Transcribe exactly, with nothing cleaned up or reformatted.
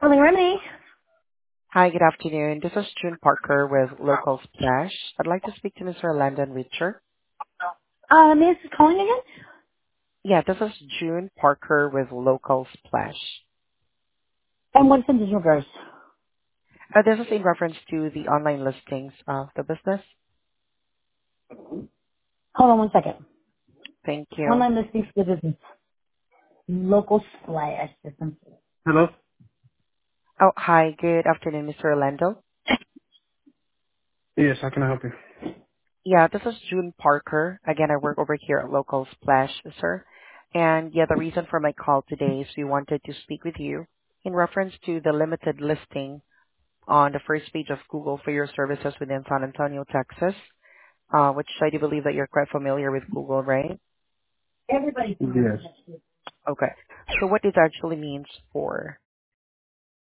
Calling Remedy. Hi, good afternoon. This is June Parker with Local Splash. I'd like to speak to Mister Landon Richer. Uh, Miss is calling again? Yeah, this is June Parker with Local Splash. And what sentence regards? Uh, This is in reference to the online listings of the business. Hold on one second. Thank you. Online listings for the business. Local slash system. Hello? Oh, hi, good afternoon, Mister Orlando. Yes, how can I help you? Yeah, this is June Parker. Again, I work over here at Local Splash, sir. And yeah, the reason for my call today is we wanted to speak with you in reference to the limited listing on the first page of Google for your services within San Antonio, Texas. Uh, which I do believe that you're quite familiar with Google, right? Everybody. Yes. Okay. So what this actually means for